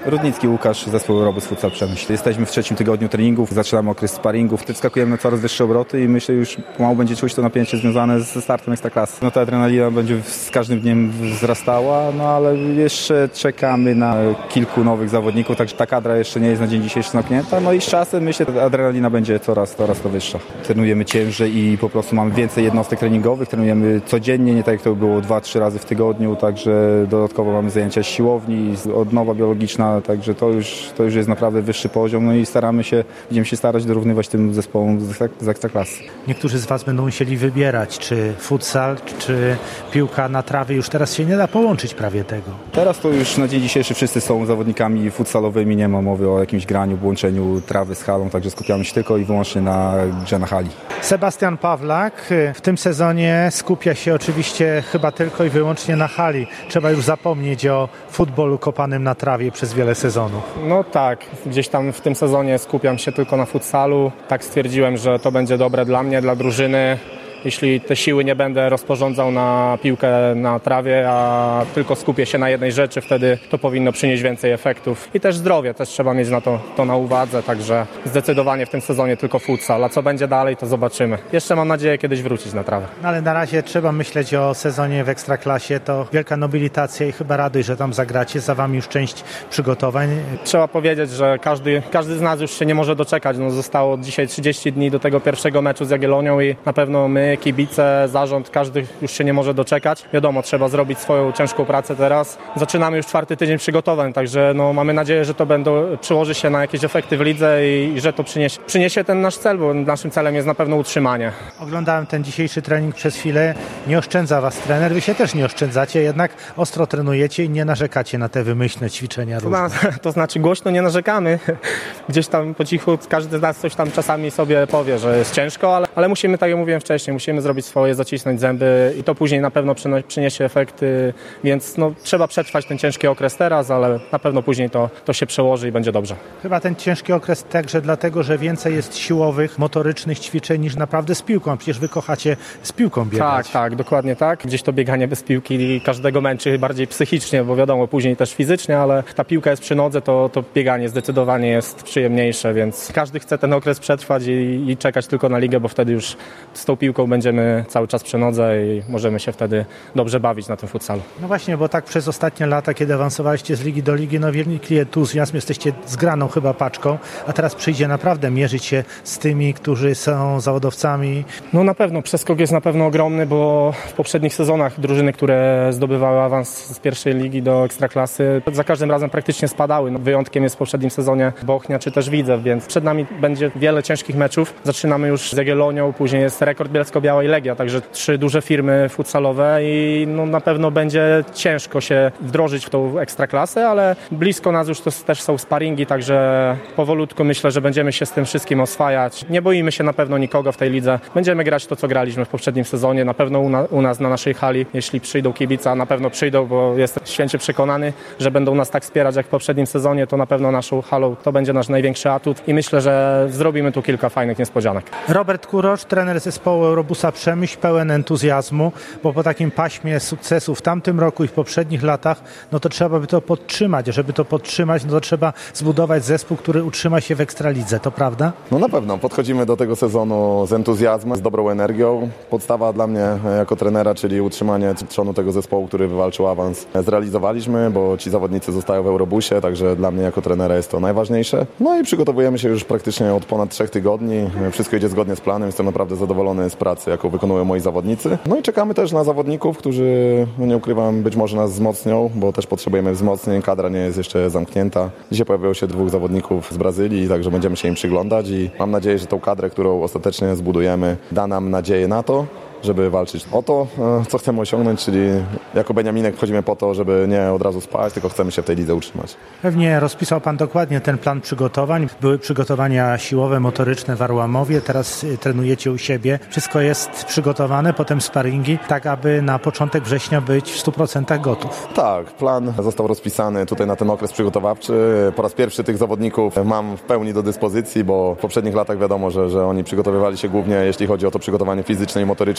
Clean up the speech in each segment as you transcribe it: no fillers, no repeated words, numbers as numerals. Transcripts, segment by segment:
Rudnicki Łukasz, zespół Robus Futsal Przemyśl. Jesteśmy w 3. tygodniu treningów, zaczynamy okres sparingów, wskakujemy na coraz wyższe obroty i myślę, już pomału będzie czuć to napięcie związane ze startem Ekstraklasy. No ta adrenalina będzie z każdym dniem wzrastała, no ale jeszcze czekamy na kilku nowych zawodników, także ta kadra jeszcze nie jest na dzień dzisiejszy zamknięta, no i z czasem myślę, że adrenalina będzie coraz to wyższa. Trenujemy ciężej i po prostu mamy więcej jednostek treningowych, trenujemy codziennie, nie tak jak to było 2-3 razy w tygodniu, także dodatkowo mamy zajęcia z siłowni, odnowa biologiczna, także to już jest naprawdę wyższy poziom, no i będziemy się starać dorównywać tym zespołom z Ekstraklasy. Niektórzy z Was będą musieli wybierać, czy futsal, czy piłka na trawie. Już teraz się nie da połączyć prawie tego. Teraz to już na dzień dzisiejszy wszyscy są zawodnikami futsalowymi, nie ma mowy o jakimś graniu, łączeniu trawy z halą, także skupiamy się tylko i wyłącznie na grze na hali. Sebastian Pawlak w tym sezonie skupia się oczywiście chyba tylko i wyłącznie na hali. Trzeba już zapomnieć o futbolu kopanym na trawie przez wiele sezonów. No tak, gdzieś tam w tym sezonie skupiam się tylko na futsalu. Tak stwierdziłem, że to będzie dobre dla mnie, dla drużyny. Jeśli te siły nie będę rozporządzał na piłkę na trawie, a tylko skupię się na jednej rzeczy, wtedy to powinno przynieść więcej efektów. I też zdrowie, też trzeba mieć to na uwadze, także zdecydowanie w tym sezonie tylko futsal. A co będzie dalej, to zobaczymy. Jeszcze mam nadzieję kiedyś wrócić na trawę. No ale na razie trzeba myśleć o sezonie w Ekstraklasie. To wielka nobilitacja i chyba radość, że tam zagracie. Za Wami już część przygotowań. Trzeba powiedzieć, że każdy z nas już się nie może doczekać. No, zostało dzisiaj 30 dni do tego pierwszego meczu z Jagiellonią i na pewno my, kibice, zarząd, każdy już się nie może doczekać. Wiadomo, trzeba zrobić swoją ciężką pracę teraz. Zaczynamy już 4. tydzień przygotowań, także mamy nadzieję, że to przełoży się na jakieś efekty w lidze i że to przyniesie ten nasz cel, bo naszym celem jest na pewno utrzymanie. Oglądałem ten dzisiejszy trening przez chwilę. Nie oszczędza Was trener, Wy się też nie oszczędzacie, jednak ostro trenujecie i nie narzekacie na te wymyślne ćwiczenia różne. To znaczy głośno nie narzekamy. Gdzieś tam po cichu każdy z nas coś tam czasami sobie powie, że jest ciężko, ale musimy, tak jak mówiłem wcześniej, musimy zrobić swoje, zacisnąć zęby i to później na pewno przyniesie efekty, więc trzeba przetrwać ten ciężki okres teraz, ale na pewno później to się przełoży i będzie dobrze. Chyba ten ciężki okres także dlatego, że więcej jest siłowych, motorycznych ćwiczeń niż naprawdę z piłką, a przecież Wy kochacie z piłką biegać. Tak, dokładnie tak. Gdzieś to bieganie bez piłki każdego męczy bardziej psychicznie, bo wiadomo, później też fizycznie, ale ta piłka jest przy nodze, to bieganie zdecydowanie jest przyjemniejsze, więc każdy chce ten okres przetrwać i czekać tylko na ligę, bo wtedy już z tą piłką będziemy cały czas przy nodze i możemy się wtedy dobrze bawić na tym futsalu. No właśnie, bo tak przez ostatnie lata, kiedy awansowaliście z ligi do ligi, wielki entuzjazm, jesteście zgraną chyba paczką, a teraz przyjdzie naprawdę mierzyć się z tymi, którzy są zawodowcami. No na pewno, przeskok jest na pewno ogromny, bo w poprzednich sezonach drużyny, które zdobywały awans z pierwszej ligi do Ekstraklasy, za każdym razem praktycznie spadały. Wyjątkiem jest w poprzednim sezonie Bochnia czy też Widzew, więc przed nami będzie wiele ciężkich meczów. Zaczynamy już z Jagiellonią, później jest Rekord Bielsko-Biała i Legia, także 3 duże firmy futsalowe i na pewno będzie ciężko się wdrożyć w tą Ekstraklasę, ale blisko nas już to też są sparingi, także powolutku myślę, że będziemy się z tym wszystkim oswajać. Nie boimy się na pewno nikogo w tej lidze. Będziemy grać to, co graliśmy w poprzednim sezonie, na pewno u nas na naszej hali. Jeśli przyjdą kibice, a na pewno przyjdą, bo jestem święcie przekonany, że będą nas tak wspierać jak w poprzednim sezonie, to na pewno naszą halą to będzie nasz największy atut i myślę, że zrobimy tu kilka fajnych niespodzianek. Robert Kurosz, trener zespołu Eurobusa Przemyśl, pełen entuzjazmu, bo po takim paśmie sukcesu w tamtym roku i w poprzednich latach, to trzeba by to podtrzymać. Żeby to podtrzymać, to trzeba zbudować zespół, który utrzyma się w Ekstralidze, to prawda? No na pewno. Podchodzimy do tego sezonu z entuzjazmem, z dobrą energią. Podstawa dla mnie jako trenera, czyli utrzymanie trzonu tego zespołu, który wywalczył awans, zrealizowaliśmy, bo ci zawodnicy zostają w Eurobusie, także dla mnie jako trenera jest to najważniejsze. No i przygotowujemy się już praktycznie od ponad 3 tygodni. Wszystko idzie zgodnie z planem. Jestem naprawdę zadowolony z pracy, jaką wykonują moi zawodnicy. No i czekamy też na zawodników, którzy, nie ukrywam, być może nas wzmocnią, bo też potrzebujemy wzmocnień. Kadra nie jest jeszcze zamknięta. Dzisiaj pojawiło się 2 zawodników z Brazylii, także będziemy się im przyglądać i mam nadzieję, że tą kadrę, którą ostatecznie zbudujemy, da nam nadzieję na to, żeby walczyć o to, co chcemy osiągnąć, czyli jako Beniaminek wchodzimy po to, żeby nie od razu spać, tylko chcemy się w tej lidze utrzymać. Pewnie rozpisał Pan dokładnie ten plan przygotowań. Były przygotowania siłowe, motoryczne w Arłamowie, teraz trenujecie u siebie. Wszystko jest przygotowane, potem sparingi, tak aby na początek września być w 100% gotów. Tak, plan został rozpisany tutaj na ten okres przygotowawczy. Po raz pierwszy tych zawodników mam w pełni do dyspozycji, bo w poprzednich latach wiadomo, że oni przygotowywali się głównie, jeśli chodzi o to przygotowanie fizyczne i motoryczne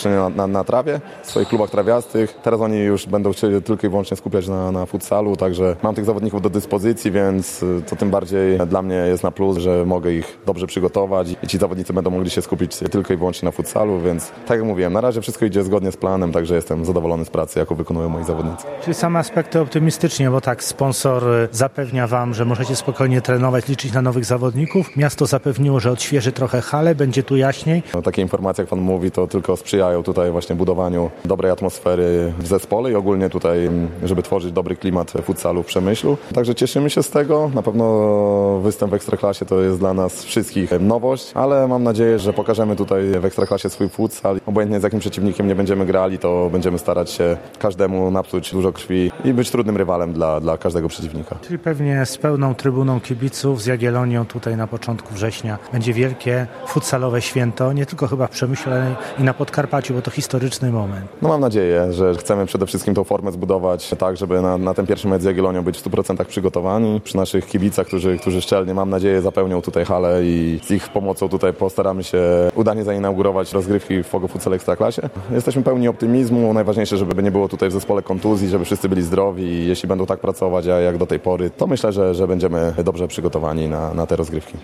doświadczenie na trawie, w swoich klubach trawiastych. Teraz oni już będą chcieli tylko i wyłącznie skupiać na futsalu, także mam tych zawodników do dyspozycji, więc to tym bardziej dla mnie jest na plus, że mogę ich dobrze przygotować i ci zawodnicy będą mogli się skupić tylko i wyłącznie na futsalu, więc tak jak mówiłem, na razie wszystko idzie zgodnie z planem, także jestem zadowolony z pracy, jaką wykonują moi zawodnicy. Czyli same aspekty optymistycznie, bo tak, sponsor zapewnia wam, że możecie spokojnie trenować, liczyć na nowych zawodników. Miasto zapewniło, że odświeży trochę halę, będzie tu jaśniej. Takie informacje, jak pan mówi, to tylko sprzyjają tutaj właśnie budowaniu dobrej atmosfery w zespole i ogólnie tutaj, żeby tworzyć dobry klimat futsalu w Przemyślu. Także cieszymy się z tego. Na pewno występ w Ekstraklasie to jest dla nas wszystkich nowość, ale mam nadzieję, że pokażemy tutaj w Ekstraklasie swój futsal. Obojętnie z jakim przeciwnikiem nie będziemy grali, to będziemy starać się każdemu napsuć dużo krwi i być trudnym rywalem dla każdego przeciwnika. Czyli pewnie z pełną trybuną kibiców, z Jagiellonią tutaj na początku września będzie wielkie futsalowe święto, nie tylko chyba w Przemyślu, ale i na Podkarpaciu, bo to historyczny moment. No mam nadzieję, że chcemy przede wszystkim tą formę zbudować tak, żeby na ten pierwszy mecz z Jagiellonią być w 100% przygotowani. Przy naszych kibicach, którzy szczelnie, mam nadzieję, zapełnią tutaj halę i z ich pomocą tutaj postaramy się udanie zainaugurować rozgrywki w Fogo Futsal Ekstraklasie. Jesteśmy pełni optymizmu. Najważniejsze, żeby nie było tutaj w zespole kontuzji, żeby wszyscy byli zdrowi i jeśli będą tak pracować jak do tej pory, to myślę, że będziemy dobrze przygotowani na te rozgrywki.